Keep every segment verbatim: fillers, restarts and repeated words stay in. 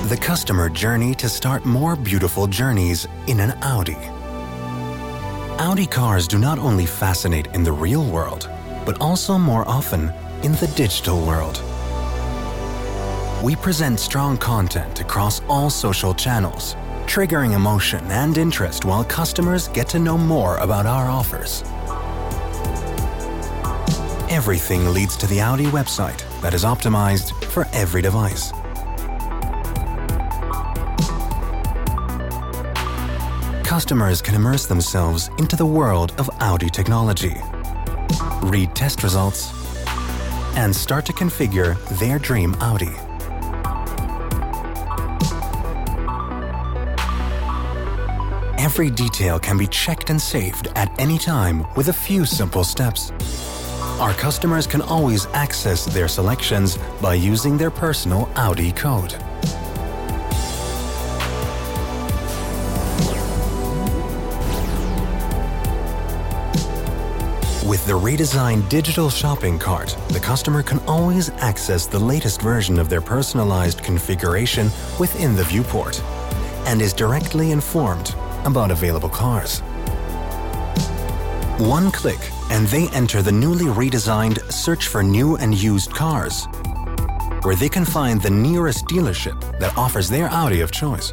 the customer journey to start more beautiful journeys in an Audi. Audi cars do not only fascinate in the real world, but also more often in the digital world. We present strong content across all social channels, triggering emotion and interest while customers get to know more about our offers. Everything leads to the Audi website that is optimized for every device. Customers can immerse themselves into the world of Audi technology, read test results, and start to configure their dream Audi. Every detail can be checked and saved at any time with a few simple steps. Our customers can always access their selections by using their personal Audi code. With the redesigned digital shopping cart, the customer can always access the latest version of their personalized configuration within the viewport and is directly informed about available cars. One click and they enter the newly redesigned Search for New and Used Cars, where they can find the nearest dealership that offers their Audi of choice.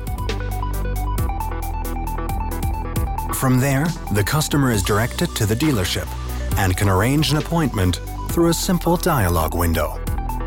From there, the customer is directed to the dealership and can arrange an appointment through a simple dialog window.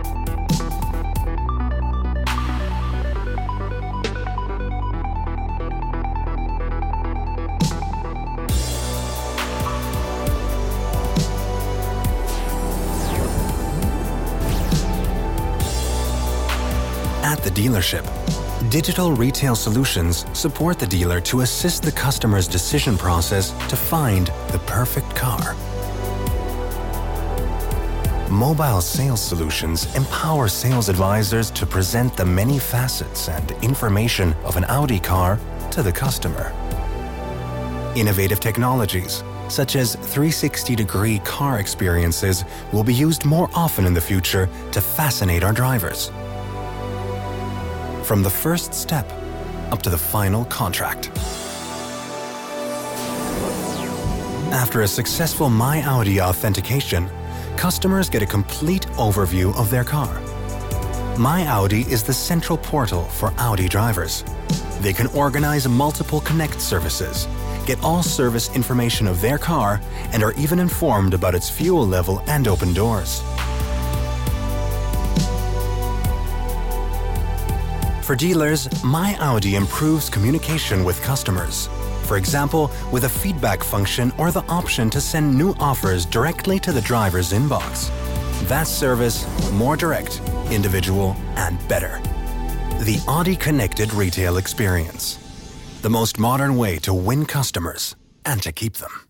At the dealership, Digital Retail Solutions support the dealer to assist the customer's decision process to find the perfect car. Mobile Sales Solutions empower sales advisors to present the many facets and information of an Audi car to the customer. Innovative technologies, such as three sixty degree car experiences, will be used more often in the future to fascinate our drivers. From the first step up to the final contract. After a successful My Audi authentication, customers get a complete overview of their car. My Audi is the central portal for Audi drivers. They can organize multiple Connect services, get all service information of their car, and are even informed about its fuel level and open doors. For dealers, My Audi improves communication with customers. For example, with a feedback function or the option to send new offers directly to the driver's inbox. That service, more direct, individual, and better. The Audi Connected Retail Experience. The most modern way to win customers and to keep them.